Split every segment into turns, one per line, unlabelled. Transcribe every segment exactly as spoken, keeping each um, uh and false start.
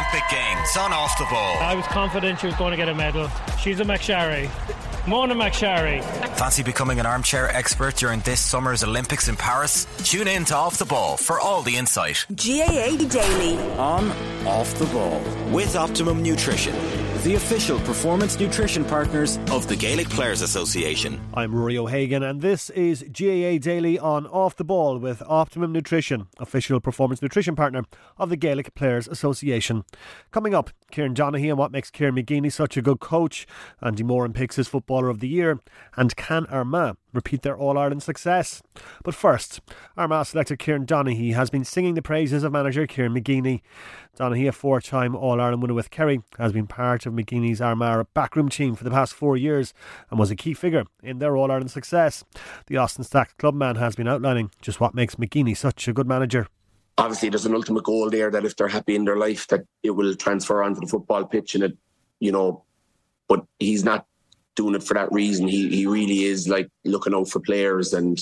Olympic Games on Off the Ball.
I was confident she was going to get a medal. She's a McSharry. Mona McSharry.
Fancy becoming an armchair expert during this summer's Olympics in Paris? Tune in to Off the Ball for all the insight.
G A A Daily.
On Off the Ball. With Optimum Nutrition, the official performance nutrition partners of the Gaelic Players Association.
I'm Rory O'Hagan and this is G A A Daily on Off the Ball with Optimum Nutrition, official performance nutrition partner of the Gaelic Players Association. Coming up, Kieran Donaghy and what makes Kieran McGeeney such a good coach. Andy Moran picks his Footballer of the Year. And can Armagh repeat their All-Ireland success? But first, Armagh selector Kieran Donaghy has been singing the praises of manager Kieran McGeeney. Donaghy, a four-time All-Ireland winner with Kerry, has been part of McGeeney's Armagh backroom team for the past four years and was a key figure in their All-Ireland success. The Austin Stack clubman has been outlining just what makes McGeeney such a good manager.
Obviously, there's an ultimate goal there that if they're happy in their life, that it will transfer onto the football pitch, and it, you know, but he's not doing it for that reason. He he really is like looking out for players and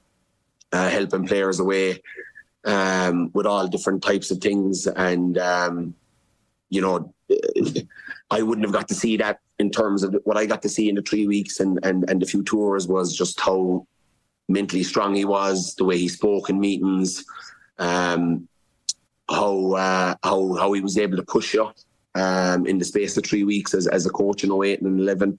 uh, helping players away um, with all different types of things. And, um, you know, I wouldn't have got to see that in terms of what I got to see in the three weeks and, and, and the few tours was just how mentally strong he was, the way he spoke in meetings, um, how, uh, how, how he was able to push you um, in the space of three weeks as, as a coach in oh eight and eleven.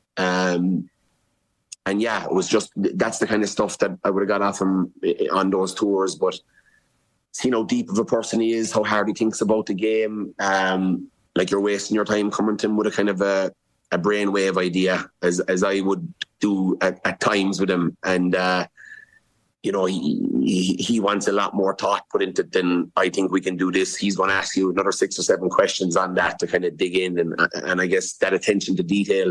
Um, and yeah, it was just, that's the kind of stuff that I would have got off him on those tours. But seeing how deep of a person he is, how hard he thinks about the game, um, like you're wasting your time coming to him with a kind of a, a brainwave idea, as as I would do at, at times with him. And, uh, you know, he, he he wants a lot more thought put into it than I think we can do this. He's going to ask you another six or seven questions on that to kind of dig in. And, and I guess that attention to detail,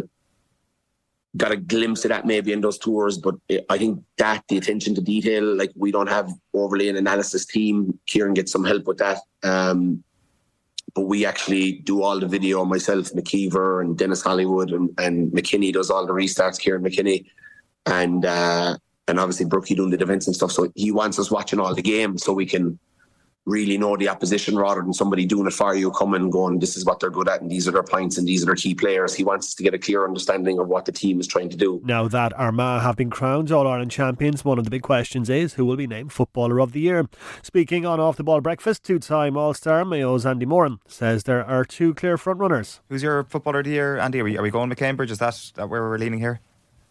got a glimpse of that maybe in those tours, but I think that the attention to detail, like we don't have overly an analysis team. Kieran gets some help with that. Um, but we actually do all the video, myself, McKeever and Dennis Hollywood and, and McKinney does all the restarts, Kieran McKinney. And uh, and obviously Brookie doing the defence and stuff. So he wants us watching all the games so we can really know the opposition rather than somebody doing it for you, coming and going, this is what they're good at and these are their points and these are their key players. He wants us to get a clear understanding of what the team is trying to do.
Now that Armagh have been crowned All-Ireland champions, one of the big questions is who will be named Footballer of the Year. Speaking on Off the Ball Breakfast, two-time All-Star Mayo's Andy Moran says there are two clear front-runners.
Who's your Footballer of the Year, Andy? Are we, are we going with Cambridge? Is that, that where we're leaning here?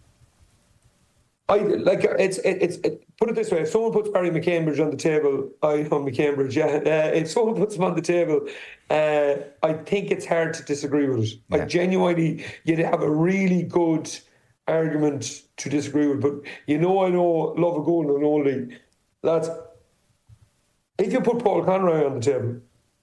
I like it's it's it, put it this way: if someone puts Barry McCambridge on the table, I know McCambridge. Yeah, uh, if someone puts him on the table, uh, I think it's hard to disagree with it. Yeah. Like genuinely, you'd have a really good argument to disagree with. But you know, I know love a goal and only lads. If you put Paul Conroy on the table,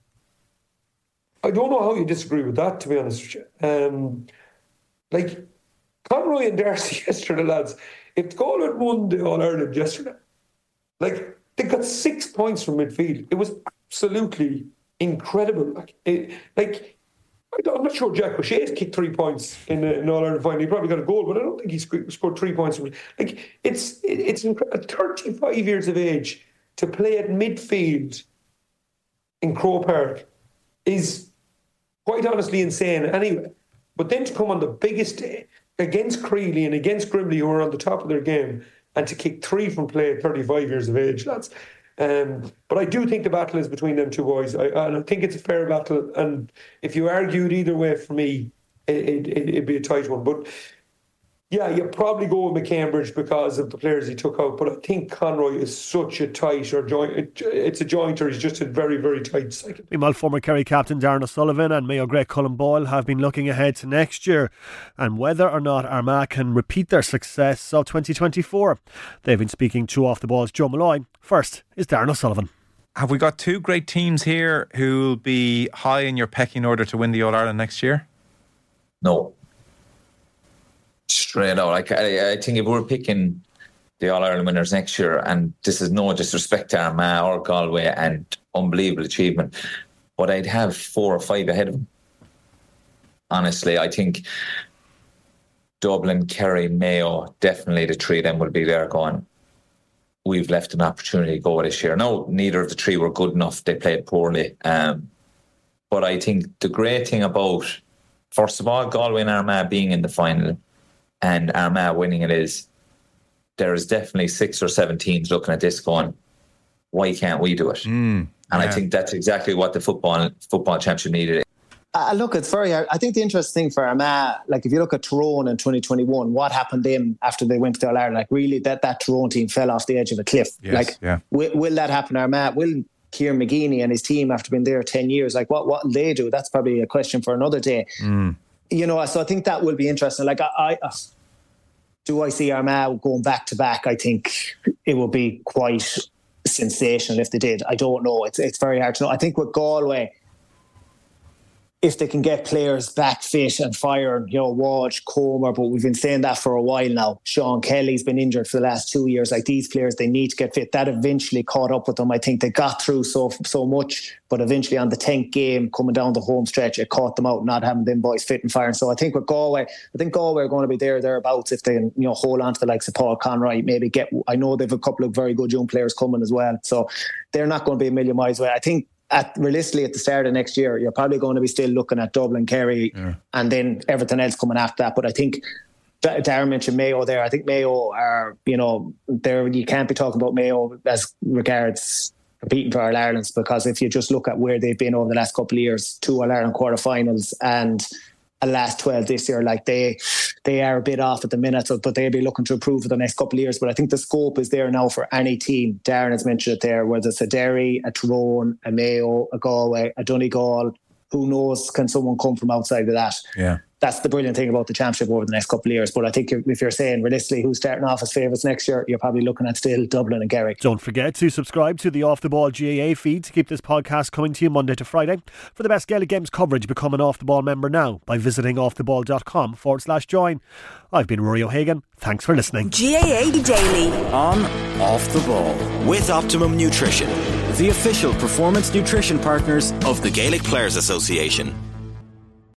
I don't know how you disagree with that. To be honest with you, um, like Conroy and Darcy yesterday, lads. If Galway won the All-Ireland yesterday, like, they got six points from midfield. It was absolutely incredible. Like, it, like I'm not sure Jack O'Shea's kicked three points in an All-Ireland final. He probably got a goal, but I don't think he scored three points. From, like, it's it, it's incredible. thirty-five years of age to play at midfield in Croke Park is quite honestly insane anyway. But then to come on the biggest day against Creeley and against Grimley, who are on the top of their game, and to kick three from play at thirty-five years of age, lads. Um, but I do think the battle is between them two boys. I, and I think it's a fair battle. And if you argued either way, for me, it, it, it'd be a tight one. But yeah, you probably go with McCambridge because of the players he took out. But I think Conroy is such a tight or joint. It's a jointer. He's just a very, very tight second.
Meanwhile, former Kerry captain Darren O'Sullivan and Mayo great Colin Boyle have been looking ahead to next year and whether or not Armagh can repeat their success of twenty twenty-four. They've been speaking to Off the Ball's Joe Malloy. First is Darren O'Sullivan.
Have we got two great teams here who will be high in your pecking order to win the All-Ireland next year?
No. Straight out. Like, I, I think if we're picking the All-Ireland winners next year, and this is no disrespect to Armagh or Galway and unbelievable achievement, but I'd have four or five ahead of them. Honestly, I think Dublin, Kerry, Mayo, definitely the three of them will be there going, we've left an opportunity to go this year. No, neither of the three were good enough. They played poorly. Um, But I think the great thing about, first of all, Galway and Armagh being in the final and Armagh winning it is there is definitely six or seven teams looking at this going, why can't we do it?
Mm,
and
yeah.
I think that's exactly what the football football championship needed.
Uh, look, it's very hard. I think the interesting thing for Armagh, like if you look at Tyrone in twenty twenty-one, what happened to them after they went to All Ireland? Like really, that, that Tyrone team fell off the edge of a cliff.
Yes,
like,
yeah.
will, will that happen to Armagh? Will Kieran McGeeney and his team, after being there ten years, like what what will they do? That's probably a question for another day.
Mm.
You know, so I think that will be interesting. Like, I, I uh, do I see Armagh going back to back? I think it will be quite sensational if they did. I don't know. It's it's very hard to know. I think with Galway, if they can get players back fit and firing, you know, Walsh, Comer, but we've been saying that for a while now. Sean Kelly's been injured for the last two years. Like, these players, they need to get fit. That eventually caught up with them. I think they got through so so much, but eventually on the tenth game, coming down the home stretch, it caught them out, not having them boys fit and firing. So I think with Galway, I think Galway are going to be there, thereabouts, if they can, you know, hold on to the likes of Paul Conroy, maybe get, I know they've a couple of very good young players coming as well. So they're not going to be a million miles away. I think At realistically, at the start of next year, you're probably going to be still looking at Dublin, Kerry, yeah. and then everything else coming after that. But I think Darren mentioned Mayo there. I think Mayo are, you know, there. You can't be talking about Mayo as regards competing for All Ireland, because if you just look at where they've been over the last couple of years, two All Ireland quarterfinals and a last twelve this year, like they they are a bit off at the minute, but they'll be looking to improve for the next couple of years. But I think the scope is there now for any team. Darren has mentioned it there, whether it's a Derry, a Tyrone, a Mayo, a Galway, a Donegal. Who knows, can someone come from outside of that?
Yeah.
That's the brilliant thing about the championship over the next couple of years. But I think if you're saying realistically who's starting off as favourites next year, you're probably looking at still Dublin and Kerry.
Don't forget to subscribe to the Off The Ball G A A feed to keep this podcast coming to you Monday to Friday. For the best Gaelic Games coverage, become an Off The Ball member now by visiting offtheball.com forward slash join. I've been Rory O'Hagan. Thanks for listening.
G A A Daily.
On Off The Ball with Optimum Nutrition, the official performance nutrition partners of the Gaelic Players Association.